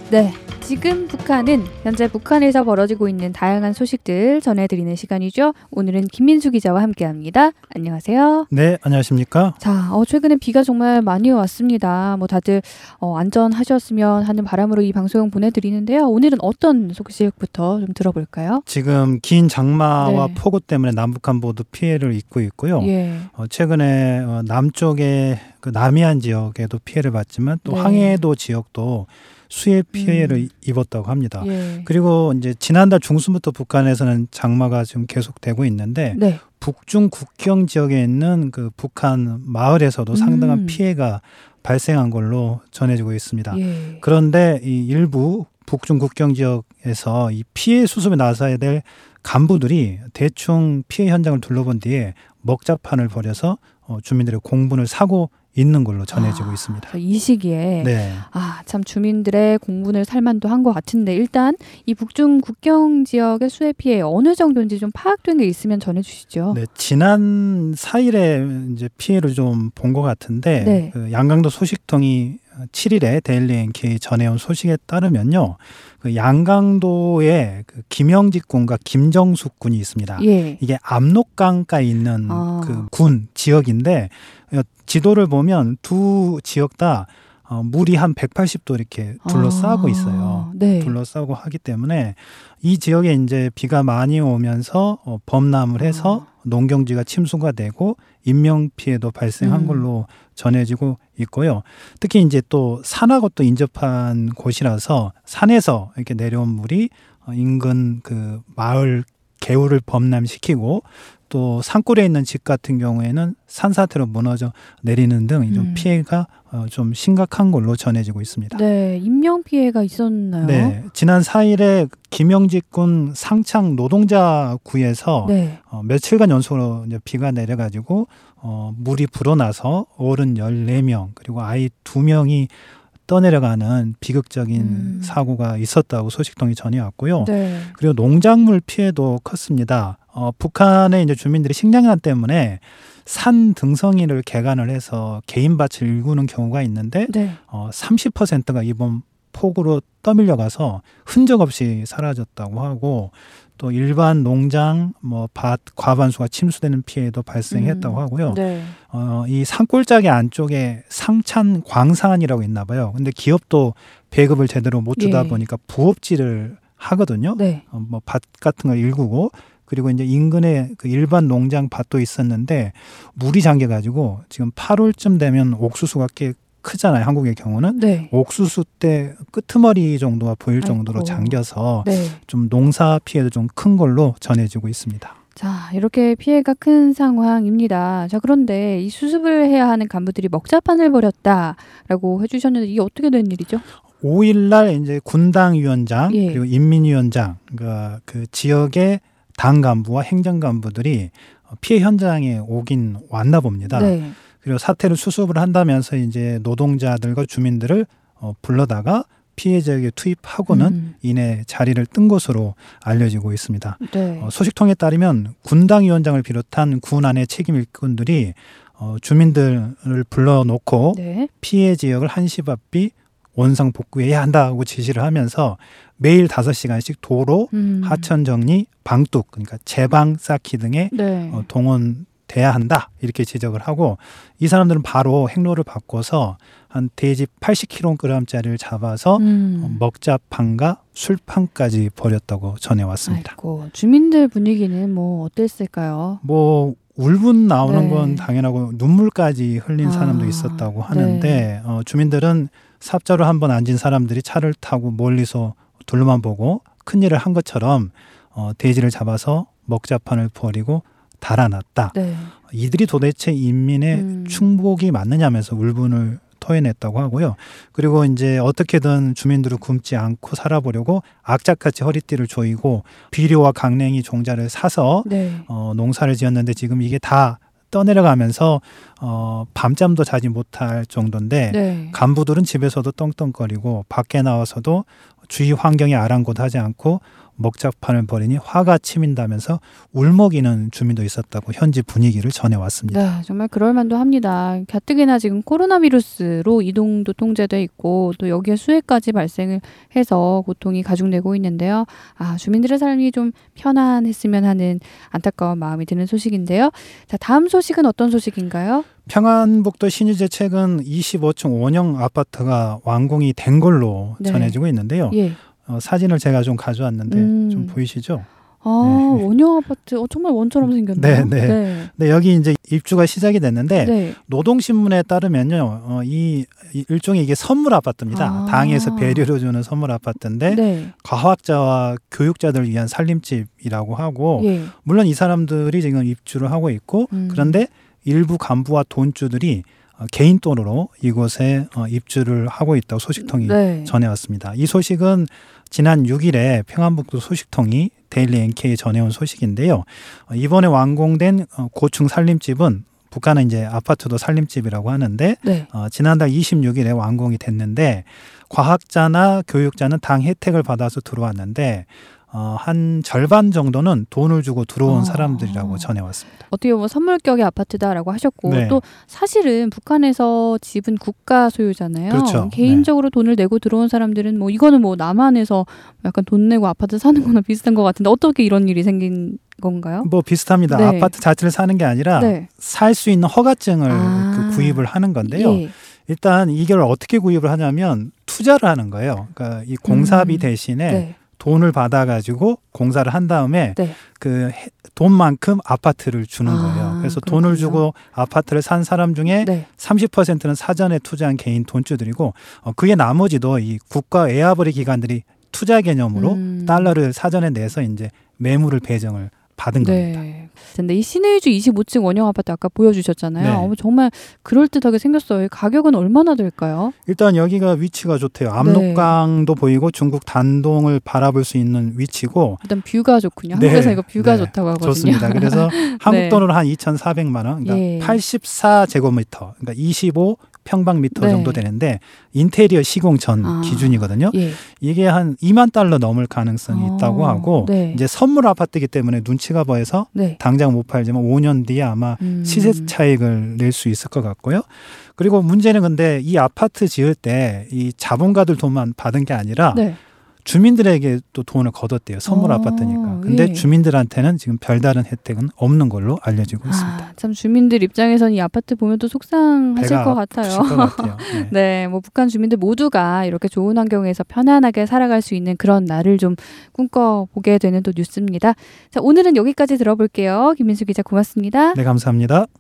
네, 지금 북한은 현재 북한에서 벌어지고 있는 다양한 소식들 전해드리는 시간이죠. 오늘은 김민수 기자와 함께합니다. 안녕하세요. 네, 안녕하십니까? 자, 최근에 비가 정말 많이 왔습니다. 다들 안전하셨으면 하는 바람으로 이 방송 보내드리는데요. 오늘은 어떤 소식부터 좀 들어볼까요? 지금 긴 장마와 네. 폭우 때문에 남북한 모두 피해를 입고 있고요. 예. 최근에 남쪽의 그 남해안 지역에도 피해를 봤지만 또 네. 항해도 지역도 수해 피해를 입었다고 합니다. 예. 그리고 이제 지난달 중순부터 북한에서는 장마가 지금 계속되고 있는데 네. 북중 국경 지역에 있는 그 북한 마을에서도 상당한 피해가 발생한 걸로 전해지고 있습니다. 예. 그런데 이 일부 북중 국경 지역에서 이 피해 수습에 나서야 될 간부들이 대충 피해 현장을 둘러본 뒤에 먹자판을 벌여서 주민들의 공분을 사고 있는 걸로 전해지고 있습니다. 이 시기에 네. 참 주민들의 공분을 살만도 한 것 같은데 일단 이 북중 국경 지역의 수해 피해 어느 정도인지 좀 파악된 게 있으면 전해주시죠. 네, 지난 4일에 이제 피해를 좀 본 것 같은데 네. 그 양강도 소식통이 7일에 데일리 NK 전해온 소식에 따르면요, 그 양강도에 그 김영직 군과 김정숙 군이 있습니다. 예. 이게 압록강가에 있는 그 군 지역인데 지도를 보면 두 지역 다 물이 한 180도 이렇게 둘러싸고 있어요. 네. 둘러싸고 하기 때문에 이 지역에 이제 비가 많이 오면서 범람을 해서 농경지가 침수가 되고 인명 피해도 발생한 걸로 전해지고 있고요. 특히 이제 또 산하고 또 인접한 곳이라서 산에서 이렇게 내려온 물이 인근 그 마을 개울을 범람시키고 또 산골에 있는 집 같은 경우에는 산사태로 무너져 내리는 등 좀 피해가 좀 심각한 걸로 전해지고 있습니다. 네, 인명 피해가 있었나요? 네, 지난 4일에 김영직 군 상창 노동자구에서 네. 며칠간 연속으로 이제 비가 내려가지고 물이 불어나서 어른 14명 그리고 아이 2명이 떠내려가는 비극적인 사고가 있었다고 소식통이 전해왔고요. 네. 그리고 농작물 피해도 컸습니다. 북한의 이제 주민들이 식량난 때문에 산 등성이를 개간을 해서 개인 밭을 일구는 경우가 있는데 네. 30%가 이번 폭우로 떠밀려가서 흔적 없이 사라졌다고 하고 또 일반 농장, 밭 과반수가 침수되는 피해도 발생했다고 하고요. 네. 이 산골짜기 안쪽에 상찬 광산이라고 있나 봐요. 근데 기업도 배급을 제대로 못 주다 보니까 부업질을 하거든요. 네. 밭 같은 걸 일구고 그리고 이제 인근에 그 일반 농장 밭도 있었는데 물이 잠겨가지고 지금 8월쯤 되면 옥수수가 꽤 크잖아요. 한국의 경우는. 네. 옥수수 때 끄트머리 정도가 보일 정도로 아이고. 잠겨서 네. 좀 농사 피해도 좀 큰 걸로 전해지고 있습니다. 자, 이렇게 피해가 큰 상황입니다. 자, 그런데 이 수습을 해야 하는 간부들이 먹자판을 벌였다라고 해주셨는데 이게 어떻게 된 일이죠? 5일날 이제 군당위원장 예. 그리고 인민위원장 그 지역의 당 간부와 행정 간부들이 피해 현장에 오긴 왔나 봅니다. 네. 그리고 사태를 수습을 한다면서 이제 노동자들과 주민들을 불러다가 피해 지역에 투입하고는 이내 자리를 뜬 것으로 알려지고 있습니다. 네. 소식통에 따르면 군당위원장을 비롯한 군 안의 책임 일꾼들이 주민들을 불러놓고 네. 피해 지역을 한시바삐 원상 복구해야 한다고 지시를 하면서 매일 5시간씩 도로, 하천 정리, 방뚝 그러니까 제방 쌓기 등에 네. 동원돼야 한다 이렇게 지적을 하고 이 사람들은 바로 행로를 바꿔서 한 돼지 80kg짜리를 잡아서 먹자판과 술판까지 벌였다고 전해왔습니다. 아이고, 주민들 분위기는 어땠을까요? 울분 나오는 네. 건 당연하고 눈물까지 흘린 사람도 있었다고 하는데 주민들은 삽자로 한번 앉은 사람들이 차를 타고 멀리서 둘러만 보고 큰일을 한 것처럼 돼지를 잡아서 먹자판을 버리고 달아났다. 네. 이들이 도대체 인민의 충복이 맞느냐면서 울분을 토해냈다고 하고요. 그리고 이제 어떻게든 주민들을 굶지 않고 살아보려고 악착같이 허리띠를 조이고 비료와 강냉이 종자를 사서 네. 농사를 지었는데 지금 이게 다 떠내려가면서 밤잠도 자지 못할 정도인데 네. 간부들은 집에서도 떵떵거리고 밖에 나와서도 주위 환경에 아랑곳하지 않고 먹자판을 벌이니 화가 치민다면서 울먹이는 주민도 있었다고 현지 분위기를 전해왔습니다. 네, 정말 그럴 만도 합니다. 가뜩이나 지금 코로나 비루스로 이동도 통제돼 있고 또 여기에 수해까지 발생을 해서 고통이 가중되고 있는데요. 주민들의 삶이 좀 편안했으면 하는 안타까운 마음이 드는 소식인데요. 자, 다음 소식은 어떤 소식인가요? 평안북도 신유재 최근 25층 원형 아파트가 완공이 된 걸로 네. 전해지고 있는데요. 예. 사진을 제가 좀 가져왔는데 좀 보이시죠? 네. 원형 아파트 정말 원처럼 생겼네요. 네, 여기 이제 입주가 시작이 됐는데 네. 노동신문에 따르면요, 이 일종의 이게 선물 아파트입니다. 당에서 배려를 주는 선물 아파트인데 네. 과학자와 교육자들을 위한 살림집이라고 하고 예. 물론 이 사람들이 지금 입주를 하고 있고 그런데 일부 간부와 돈주들이 개인 돈으로 이곳에 입주를 하고 있다고 소식통이 네. 전해왔습니다. 이 소식은 지난 6일에 평안북도 소식통이 데일리 NK에 전해온 소식인데요. 이번에 완공된 고층 살림집은 북한은 이제 아파트도 살림집이라고 하는데 네. 지난달 26일에 완공이 됐는데 과학자나 교육자는 당 혜택을 받아서 들어왔는데 한 절반 정도는 돈을 주고 들어온 사람들이라고 전해왔습니다. 어떻게 보면 선물격의 아파트다라고 하셨고 네. 또 사실은 북한에서 집은 국가 소유잖아요. 그렇죠. 개인적으로 돈을 내고 들어온 사람들은 뭐 이거는 뭐 남한에서 약간 돈 내고 아파트 사는 거나 비슷한 것 같은데 어떻게 이런 일이 생긴 건가요? 뭐 비슷합니다. 네. 아파트 자체를 사는 게 아니라 네. 살 수 있는 허가증을 구입을 하는 건데요. 예. 일단 이걸 어떻게 구입을 하냐면 투자를 하는 거예요. 그러니까 이 공사비 대신에 네. 돈을 받아가지고 공사를 한 다음에 네. 그 돈만큼 아파트를 주는 거예요. 그래서 그렇군요. 돈을 주고 아파트를 산 사람 중에 네. 30%는 사전에 투자한 개인 돈주들이고 그게 나머지도 이 국가 외화벌이 기관들이 투자 개념으로 달러를 사전에 내서 이제 매물을 배정을 받은 겁니다. 네. 근데 이 신의주 25층 원형 아파트 아까 보여주셨잖아요. 네. 정말 그럴듯하게 생겼어요. 가격은 얼마나 될까요? 일단 여기가 위치가 좋대요. 압록강도 보이고 중국 단동을 바라볼 수 있는 위치고 일단 뷰가 좋군요. 네. 한국에서 이거 뷰가 네. 좋다고 하거든요. 좋습니다. 그래서 한국 네. 돈으로 한 2,400만 원, 그러니까 예. 84제곱미터, 그러니까 25평방미터 네. 정도 되는데 인테리어 시공 전 기준이거든요. 예. 이게 한 2만 달러 넘을 가능성이 있다고 하고 네. 이제 선물 아파트이기 때문에 눈치가 보여서 네. 당장 못 팔지만 5년 뒤에 아마 시세 차익을 낼 수 있을 것 같고요. 그리고 문제는 근데 이 아파트 지을 때 이 자본가들 돈만 받은 게 아니라 네. 주민들에게 또 돈을 거뒀대요. 선물 아파트니까. 근데 예. 주민들한테는 지금 별다른 혜택은 없는 걸로 알려지고 있습니다. 참 주민들 입장에서는 이 아파트 보면 또 속상하실 배가 것 같아요. 아프실 것 같아요. 네. 네, 뭐 북한 주민들 모두가 이렇게 좋은 환경에서 편안하게 살아갈 수 있는 그런 날을 좀 꿈꿔보게 되는 또 뉴스입니다. 자, 오늘은 여기까지 들어볼게요. 김민수 기자 고맙습니다. 네, 감사합니다.